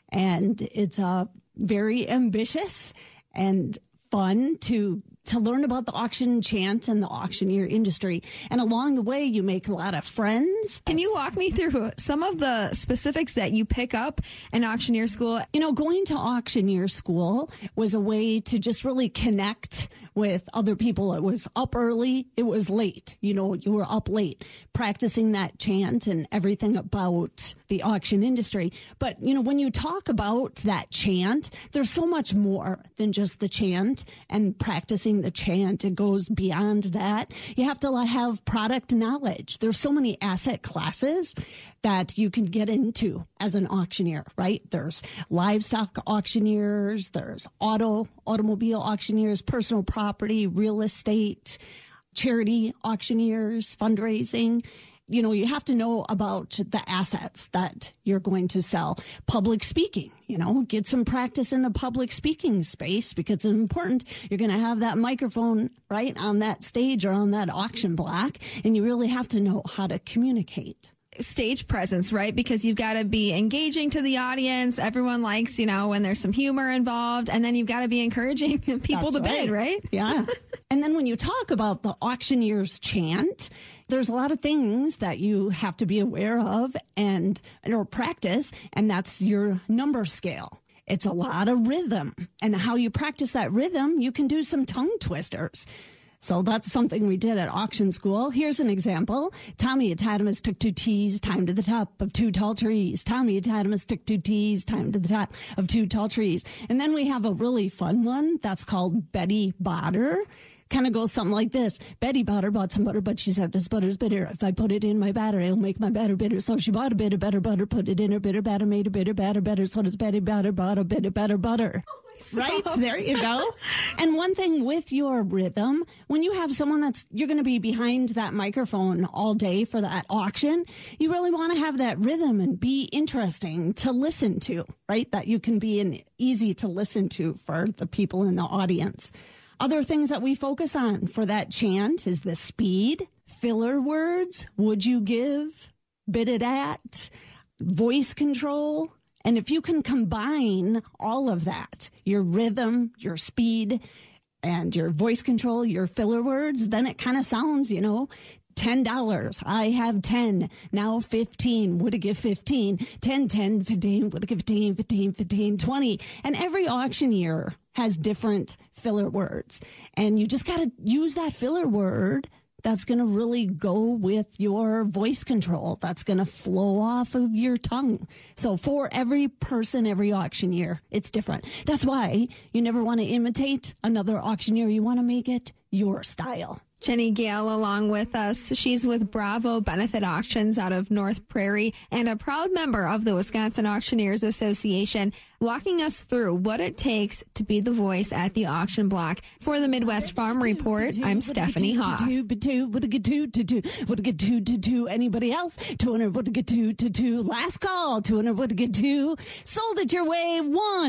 and it's very ambitious and fun to learn about the auction chant and the auctioneer industry. And along the way, you make a lot of friends. Can you walk me through some of the specifics that you pick up in auctioneer school? You know, going to auctioneer school was a way to just really connect with other people. It was up early. It was late. You know, you were up late practicing that chant and everything about the auction industry. But, you know, when you talk about that chant, there's so much more than just the chant and practicing the chant. It goes beyond that. You have to have product knowledge. There's so many asset classes that you can get into as an auctioneer, right? There's livestock auctioneers, there's automobile auctioneers, personal property, real estate, charity auctioneers, fundraising. you have to know about the assets that you're going to sell. Public speaking, get some practice in the public speaking space because it's important. You're going to have that microphone right on that stage or on that auction block, and you really have to know how to communicate. Stage presence, right? Because you've got to be engaging to the audience. Everyone likes, when there's some humor involved, and then you've got to be encouraging people to bid, right? Yeah. And then when you talk about the auctioneer's chant, there's a lot of things that you have to be aware of or practice, and that's your number scale. It's a lot of rhythm, and how you practice that rhythm, you can do some tongue twisters. So that's something we did at auction school. Here's an example. Tommy Atadamus took 2 T's, time to the top of 2 tall trees. Tommy Atadamus took 2 T's, time to the top of 2 tall trees. And then we have a really fun one that's called Betty Botter. Kind of goes something like this. Betty Botter bought some butter, but she said, this butter's bitter. If I put it in my batter, it'll make my batter bitter. So she bought a bit of better butter, put it in her bitter batter, made a bitter batter better. So does Betty Botter bought a bit of better butter. Right? There you go. And one thing with your rhythm, when you have someone you're going to be behind that microphone all day for that auction, you really want to have that rhythm and be interesting to listen to, right? That you can be easy to listen to for the people in the audience. Other things that we focus on for that chant is the speed, filler words, would you give, bid it at, voice control. And if you can combine all of that, your rhythm, your speed, and your voice control, your filler words, then it kind of sounds, $10. I have 10. Now 15. Would it give 15? 10, 10, 15. Would it give 15, 15, 15, 20? And every auctioneer has different filler words. And you just got to use that filler word that's going to really go with your voice control. That's going to flow off of your tongue. So for every person, every auctioneer, it's different. That's why you never want to imitate another auctioneer. You want to make it your style. Jenny Gale along with us. She's with Bravo Benefit Auctions out of North Prairie and a proud member of the Wisconsin Auctioneers Association, walking us through what it takes to be the voice at the auction block. For the Midwest Farm Report, I'm Stephanie Hoff. Anybody else? 200. Last call. 200. Sold it your way.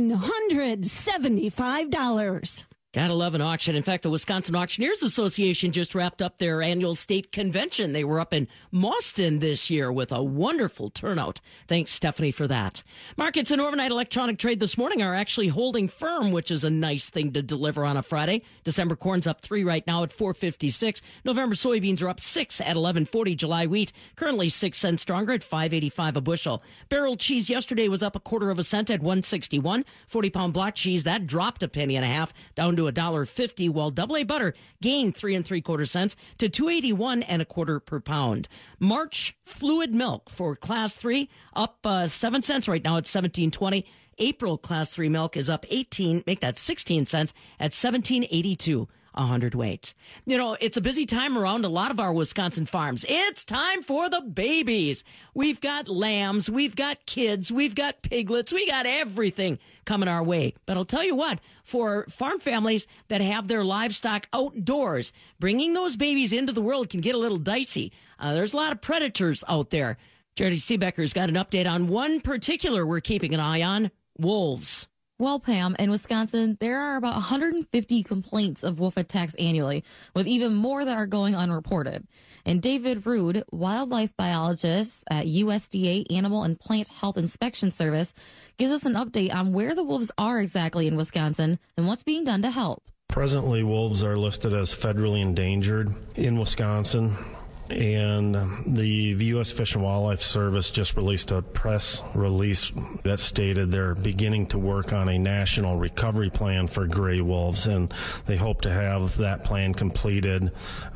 $175. Gotta love an auction. In fact, the Wisconsin Auctioneers Association just wrapped up their annual state convention. They were up in Mauston this year with a wonderful turnout. Thanks, Stephanie, for that. Markets in overnight electronic trade this morning are actually holding firm, which is a nice thing to deliver on a Friday. December corn's up 3 right now at $4.56. November soybeans are up 6 at $11.40. July wheat currently 6 cents stronger at $5.85 a bushel. Barrel cheese yesterday was up 1/4 cent at $1.61. 40-pound block cheese, that dropped 1.5 pennies down to $1.50, while AA butter gained 3 3/4 cents to $2.81 1/4 per pound. March fluid milk for Class 3 up 7 cents right now at $17.20. April Class 3 milk is up 16 cents at $17.82. 100 weight. It's a busy time around a lot of our Wisconsin farms. It's time for the babies. We've got lambs, we've got kids, we've got piglets, we got everything coming our way. But I'll tell you what, for farm families that have their livestock outdoors, bringing those babies into the world can get a little dicey. There's a lot of predators out there. Jerry Seebecker's got an update on one particular we're keeping an eye on, wolves. Well, Pam, in Wisconsin, there are about 150 complaints of wolf attacks annually, with even more that are going unreported. And David Rood, wildlife biologist at USDA Animal and Plant Health Inspection Service, gives us an update on where the wolves are exactly in Wisconsin and what's being done to help. Presently, wolves are listed as federally endangered in Wisconsin. And the U.S. Fish and Wildlife Service just released a press release that stated they're beginning to work on a national recovery plan for gray wolves, and they hope to have that plan completed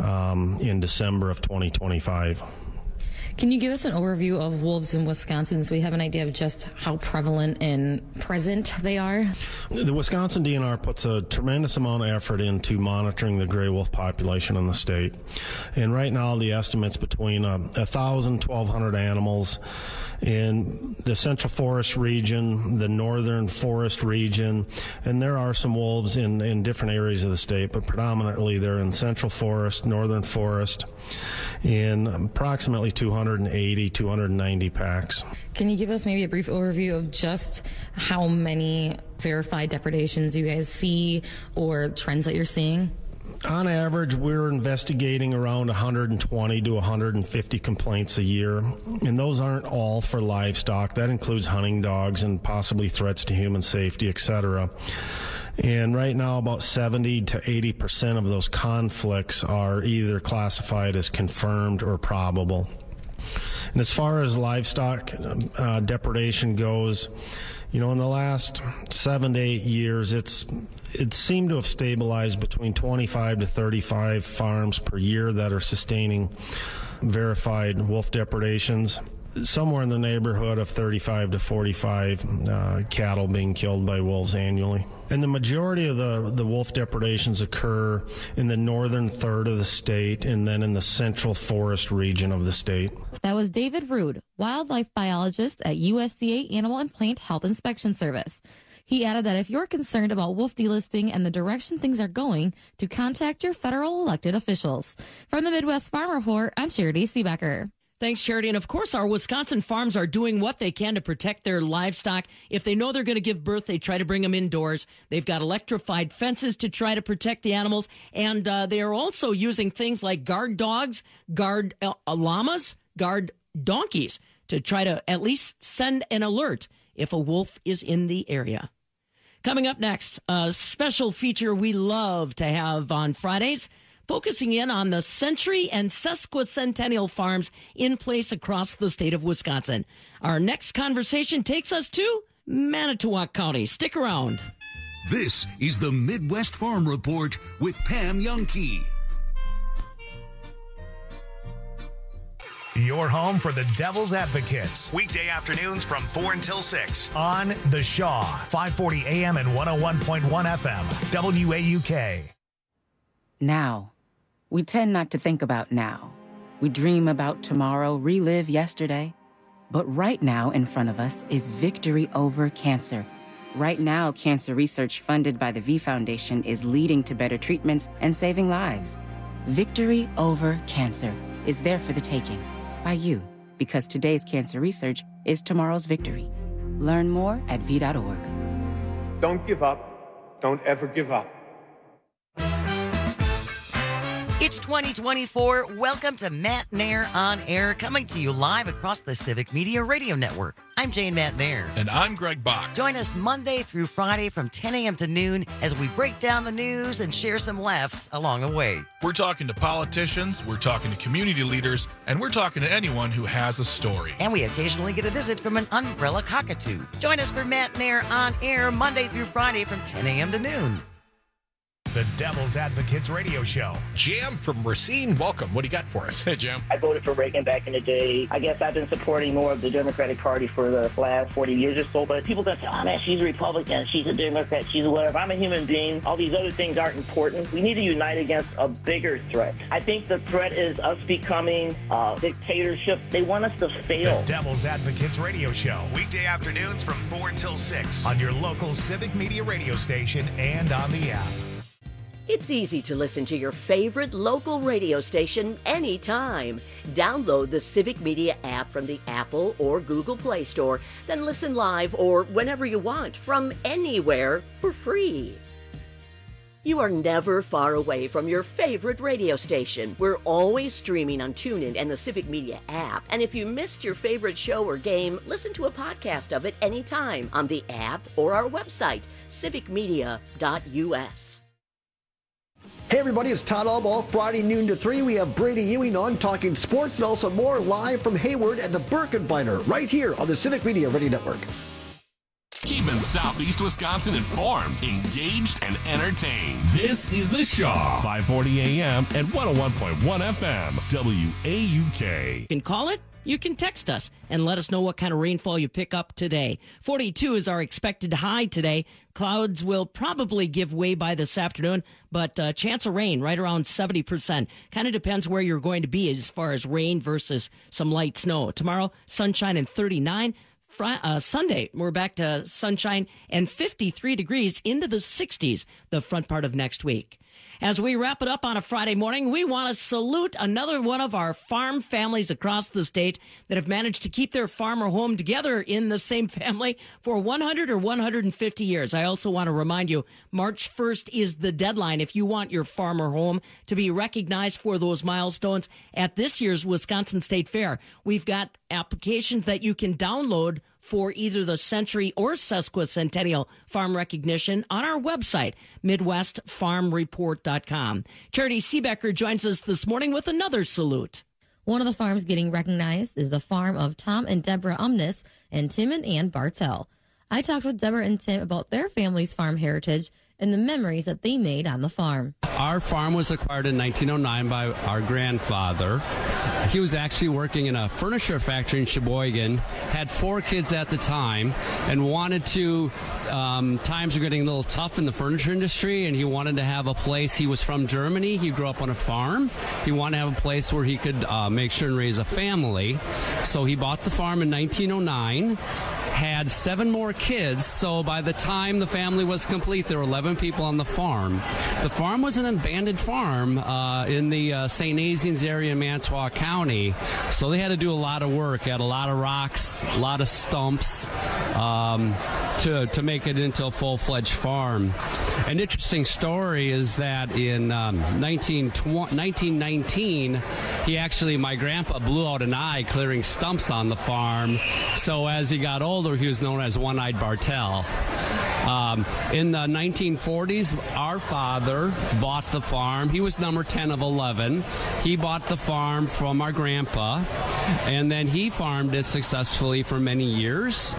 in December of 2025. Can you give us an overview of wolves in Wisconsin so we have an idea of just how prevalent and present they are? The Wisconsin DNR puts a tremendous amount of effort into monitoring the gray wolf population in the state. And right now the estimate's between 1,000, 1,200 animals. in the Central Forest region, the Northern Forest region, and there are some wolves in different areas of the state, but predominantly they're in Central Forest, Northern Forest, in approximately 280, 290 packs. Can you give us maybe a brief overview of just how many verified depredations you guys see or trends that you're seeing? On average, we're investigating around 120 to 150 complaints a year, and those aren't all for livestock. That includes hunting dogs and possibly threats to human safety, etc. And right now, about 70 to 80% of those conflicts are either classified as confirmed or probable. And as far as livestock depredation goes, in the last 7 to 8 years, it seemed to have stabilized between 25 to 35 farms per year that are sustaining verified wolf depredations. Somewhere in the neighborhood of 35 to 45 cattle being killed by wolves annually. And the majority of the wolf depredations occur in the northern third of the state and then in the Central Forest region of the state. That was David Rood, wildlife biologist at USDA Animal and Plant Health Inspection Service. He added that if you're concerned about wolf delisting and the direction things are going, to contact your federal elected officials. From the Midwest Farm Report, I'm Charity Seebecker. Thanks, Charity. And of course, our Wisconsin farms are doing what they can to protect their livestock. If they know they're going to give birth, they try to bring them indoors. They've got electrified fences to try to protect the animals. And they are also using things like guard dogs, guard llamas, guard donkeys to try to at least send an alert if a wolf is in the area. Coming up next, a special feature we love to have on Fridays, focusing in on the century and sesquicentennial farms in place across the state of Wisconsin. Our next conversation takes us to Manitowoc County. Stick around. This is the Midwest Farm Report with Pam Jahnke. Your home for the Devil's Advocates. Weekday afternoons from 4 until 6 on The Shaw, 540 AM and 101.1 FM, WAUK. Now. We tend not to think about now. We dream about tomorrow, relive yesterday. But right now in front of us is victory over cancer. Right now, cancer research funded by the V Foundation is leading to better treatments and saving lives. Victory over cancer is there for the taking by you, because today's cancer research is tomorrow's victory. Learn more at v.org. Don't give up. Don't ever give up. It's 2024. Welcome to Matt Nair On Air, coming to you live across the Civic Media Radio Network. I'm Jane Matt Nair. And I'm Greg Bach. Join us Monday through Friday from 10 a.m. to noon as we break down the news and share some laughs along the way. We're talking to politicians, we're talking to community leaders, and we're talking to anyone who has a story. And we occasionally get a visit from an umbrella cockatoo. Join us for Matt Nair On Air Monday through Friday from 10 a.m. to noon. The Devil's Advocates Radio Show. Jam from Racine, welcome. What do you got for us? Hey, Jam. I voted for Reagan back in the day. I guess I've been supporting more of the Democratic Party for the last 40 years or so, but people don't say, oh man, she's a Republican, she's a Democrat, she's a whatever. I'm a human being. All these other things aren't important. We need to unite against a bigger threat. I think the threat is us becoming a dictatorship. They want us to fail. The Devil's Advocates Radio Show. Weekday afternoons from 4 until 6 on your local Civic Media radio station and on the app. It's easy to listen to your favorite local radio station anytime. Download the Civic Media app from the Apple or Google Play Store, then listen live or whenever you want from anywhere for free. You are never far away from your favorite radio station. We're always streaming on TuneIn and the Civic Media app. And if you missed your favorite show or game, listen to a podcast of it anytime on the app or our website, civicmedia.us. Hey everybody, it's Todd Albaugh. Friday noon to 3, we have Brady Ewing on talking sports and also more live from Hayward at the Birkenbeiner right here on the Civic Media Radio Network. Keeping Southeast Wisconsin informed, engaged, and entertained. This is The Shaw, 540 AM and 101.1 FM, WAUK. You can call it, you can text us, and let us know what kind of rainfall you pick up today. 42 is our expected high today. Clouds will probably give way by this afternoon, but chance of rain right around 70%. Kind of depends where you're going to be as far as rain versus some light snow. Tomorrow, sunshine and 39. Sunday, we're back to sunshine and 53 degrees into the 60s the front part of next week. As we wrap it up on a Friday morning, we want to salute another one of our farm families across the state that have managed to keep their farmer home together in the same family for 100 or 150 years. I also want to remind you, March 1st is the deadline if you want your farmer home to be recognized for those milestones at this year's Wisconsin State Fair. We've got applications that you can download for either the century or sesquicentennial farm recognition on our website, MidwestFarmReport.com. Charity Seebecker joins us this morning with another salute. One of the farms getting recognized is the farm of Tom and Deborah Umnes and Tim and Ann Bartell. I talked with Deborah and Tim about their family's farm heritage and the memories that they made on the farm. Our farm was acquired in 1909 by our grandfather. He was actually working in a furniture factory in Sheboygan, had 4 kids at the time, and wanted to, times were getting a little tough in the furniture industry, and he wanted to have a place. He was from Germany. He grew up on a farm. He wanted to have a place where he could make sure and raise a family. So he bought the farm in 1909, had 7 more kids. So by the time the family was complete, there were 11 people on the farm. The farm was an abandoned farm in the St. Nazianz area in Manitowoc County. So they had to do a lot of work, had a lot of rocks, a lot of stumps to make it into a full-fledged farm. An interesting story is that in 1919, my grandpa blew out an eye clearing stumps on the farm. So as he got older, he was known as One-Eyed Bartell. In the 1940s, our father bought the farm. He was number 10 of 11. He bought the farm from our grandpa, and then he farmed it successfully for many years.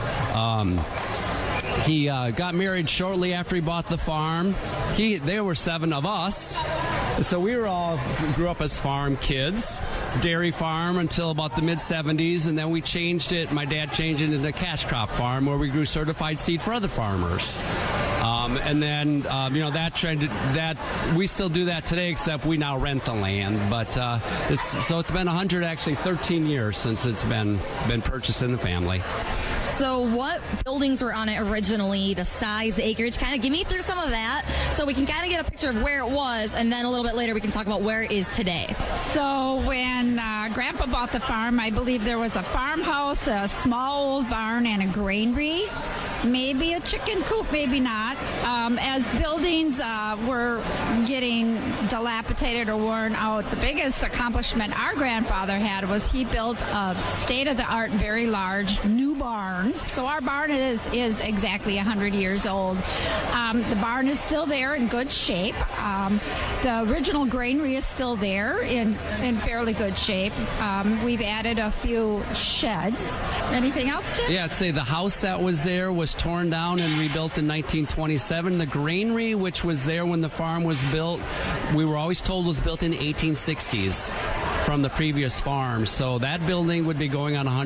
He got married shortly after he bought the farm. There were 7 of us. So we grew up as farm kids, dairy farm until about the mid-70s, and then we changed it. My dad changed it into a cash crop farm where we grew certified seed for other farmers. And then, that trend, that we still do that today, except we now rent the land. But it's been 13 years since it's been purchased in the family. So what buildings were on it originally, the size, the acreage? Kind of give me through some of that so we can kind of get a picture of where it was, and then a little bit later we can talk about where it is today. So when Grandpa bought the farm, I believe there was a farmhouse, a small old barn, and a granary. Maybe a chicken coop, maybe not. As buildings were getting dilapidated or worn out, the biggest accomplishment our grandfather had was he built a state-of-the-art, very large new barn. So our barn is exactly 100 years old. The barn is still there in good shape. The original granary is still there in fairly good shape. We've added a few sheds. Anything else, Tim? Yeah, I'd say the house that was there was torn down and rebuilt in 1927. The granary, which was there when the farm was built, we were always told was built in the 1860s from the previous farm. So that building would be going on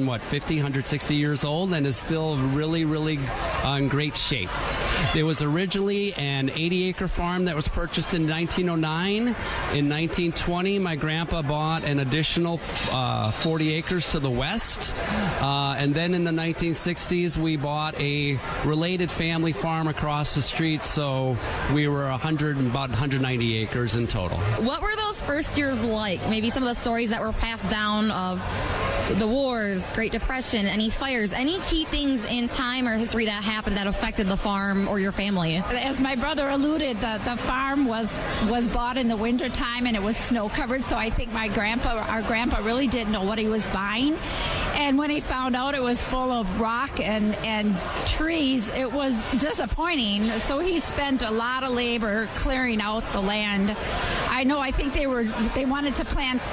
160 years old and is still really, really in great shape. It was originally an 80-acre farm that was purchased in 1909. In 1920, my grandpa bought an additional 40 acres to the west. And then in the 1960s, we bought a related family farm across the street. So we were about 190 acres in total. What were those first years like? Maybe some of the stories that were passed down of the wars, Great Depression, any fires, any key things in time or history that happened that affected the farm or your family? As my brother alluded, the farm was bought in the wintertime and it was snow covered, so I think our grandpa really didn't know what he was buying. And when he found out it was full of rock and trees, it was disappointing. So he spent a lot of labor clearing out the land. I think they wanted to put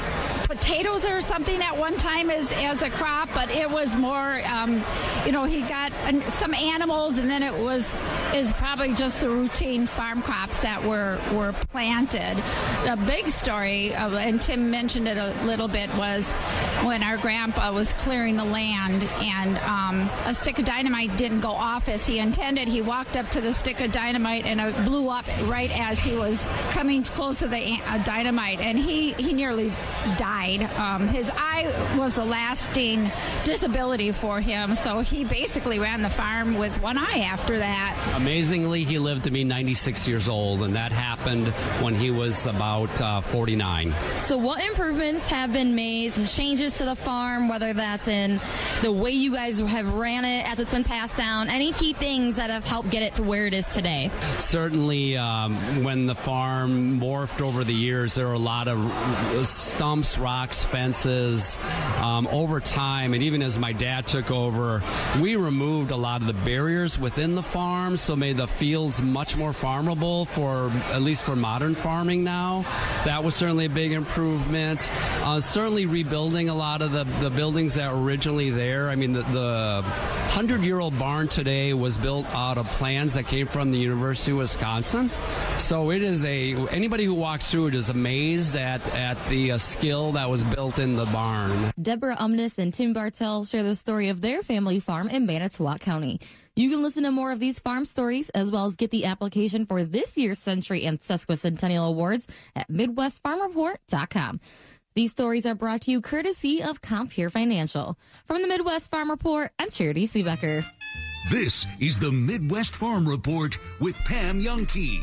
potatoes or something at one time as a crop, but it was more, he got some animals, and then is probably just the routine farm crops that were planted. The big story, and Tim mentioned it a little bit, was when our grandpa was clearing the land and a stick of dynamite didn't go off as he intended. He walked up to the stick of dynamite and it blew up right as he was coming close to the dynamite, and he nearly died. His eye was a lasting disability for him, so he basically ran the farm with one eye after that. Amazingly, he lived to be 96 years old, and that happened when he was about 49. So what improvements have been made, some changes to the farm, whether that's in the way you guys have ran it as it's been passed down, any key things that have helped get it to where it is today? Certainly, when the farm morphed over the years, there were a lot of stumps, rocks, fences. Over time, and even as my dad took over, we removed a lot of the barriers within the farm, so made the fields much more farmable at least for modern farming now. That was certainly a big improvement. Certainly rebuilding a lot of the buildings that were originally there. I mean, the 100-year-old barn today was built out of plans that came from the University of Wisconsin. So it is anybody who walks through it is amazed at the skill that was built in the barn. Deborah Umnes and Tim Bartell share the story of their family farm in Manitowoc County. You can listen to more of these farm stories as well as get the application for this year's Century and Sesquicentennial Awards at MidwestFarmReport.com. These stories are brought to you courtesy of Compeer Financial. From the Midwest Farm Report, I'm Charity Seebecker. This is the Midwest Farm Report with Pam Jahnke.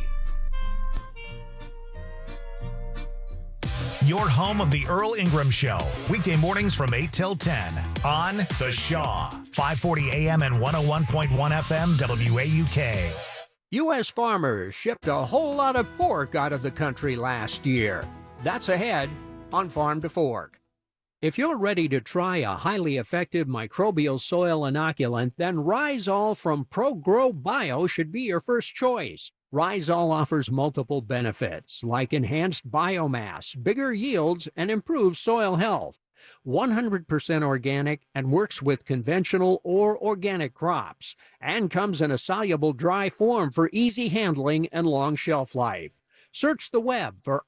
Your home of the Earl Ingram Show, weekday mornings from 8 till 10 on The Shaw, 540 AM and 101.1 FM WAUK. U.S. farmers shipped a whole lot of pork out of the country last year. That's ahead on Farm to Fork. If you're ready to try a highly effective microbial soil inoculant, then Rhizol from ProGrow Bio should be your first choice. Rhizol offers multiple benefits like enhanced biomass, bigger yields, and improved soil health. 100% organic and works with conventional or organic crops, and comes in a soluble dry form for easy handling and long shelf life. Search the web for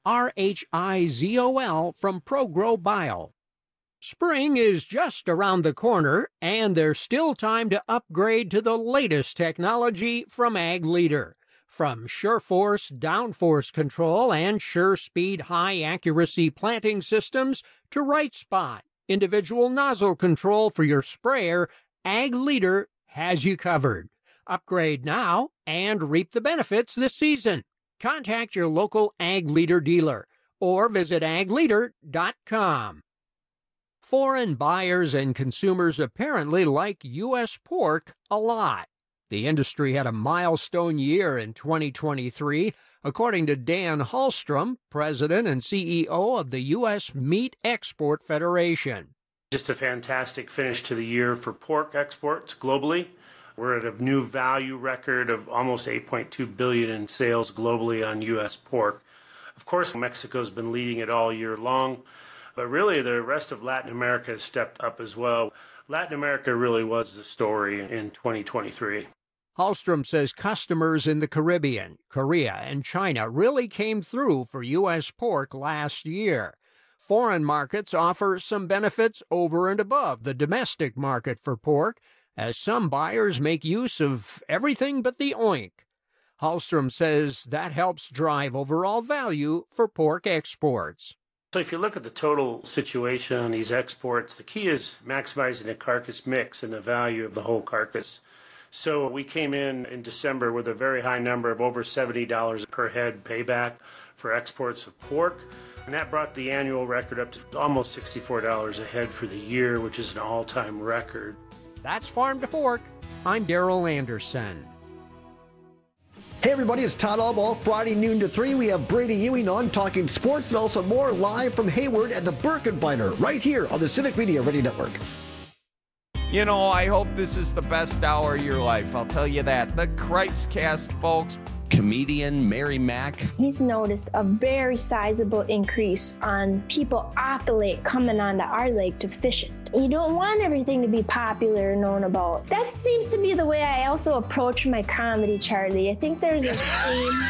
RHIZOL from ProGrow Bio. Spring is just around the corner, and there's still time to upgrade to the latest technology from Ag Leader. From SureForce downforce control and SureSpeed high-accuracy planting systems to Right Spot, individual nozzle control for your sprayer, Ag Leader has you covered. Upgrade now and reap the benefits this season. Contact your local Ag Leader dealer or visit agleader.com. Foreign buyers and consumers apparently like U.S. pork a lot. The industry had a milestone year in 2023, according to Dan Hallstrom, President and CEO of the U.S. Meat Export Federation. Just a fantastic finish to the year for pork exports globally. We're at a new value record of almost $8.2 billion in sales globally on U.S. pork. Of course, Mexico's been leading it all year long, but really the rest of Latin America has stepped up as well. Latin America really was the story in 2023. Hallstrom says customers in the Caribbean, Korea, and China really came through for U.S. pork last year. Foreign markets offer some benefits over and above the domestic market for pork, as some buyers make use of everything but the oink. Hallstrom says that helps drive overall value for pork exports. So if you look at the total situation on these exports, the key is maximizing the carcass mix and the value of the whole carcass. So we came in December with a very high number of over $70 per head payback for exports of pork. And that brought the annual record up to almost $64 a head for the year, which is an all-time record. That's Farm to Fork. I'm Daryl Anderson. Hey everybody, it's Todd Albaugh. Friday noon to 3, we have Brady Ewing on talking sports and also more live from Hayward at the Birkenbeiner right here on the Civic Media Radio Network. You know, I hope this is the best hour of your life. I'll tell you that. The Cripescast, folks, comedian Mary Mack. He's noticed a very sizable increase on people off the lake coming onto our lake to fish it. You don't want everything to be popular or known about. That seems to be the way I also approach my comedy, Charlie. I think there's a theme.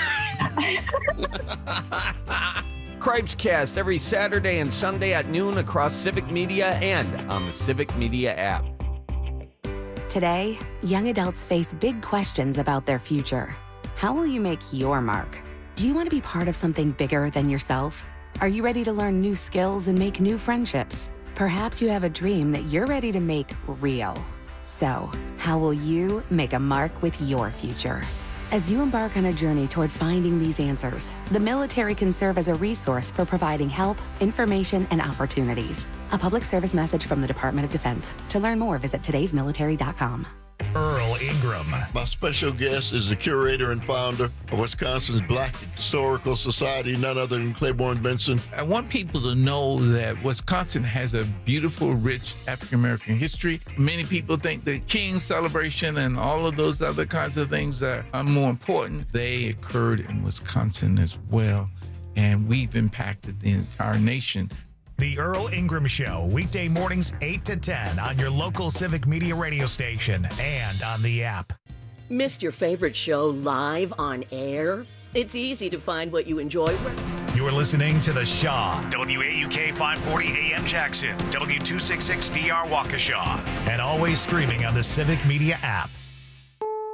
Cripescast every Saturday and Sunday at noon across Civic Media and on the Civic Media app. Today, young adults face big questions about their future. How will you make your mark? Do you want to be part of something bigger than yourself? Are you ready to learn new skills and make new friendships? Perhaps you have a dream that you're ready to make real. So, how will you make a mark with your future? As you embark on a journey toward finding these answers, the military can serve as a resource for providing help, information, and opportunities. A public service message from the Department of Defense. To learn more, visit today'smilitary.com. Earl Ingram. My special guest is the curator and founder of Wisconsin's Black Historical Society, none other than Claiborne Benson. I want people to know that Wisconsin has a beautiful, rich African-American history. Many people think the King's celebration and all of those other kinds of things are more important. They occurred in Wisconsin as well, and we've impacted the entire nation. The Earl Ingram Show, weekday mornings 8 to 10 on your local Civic Media radio station and on the app. Missed your favorite show live on air? It's easy to find what you enjoy. You're listening to The Shaw, WAUK 540 AM Jackson, W266DR Waukesha, and always streaming on the Civic Media app.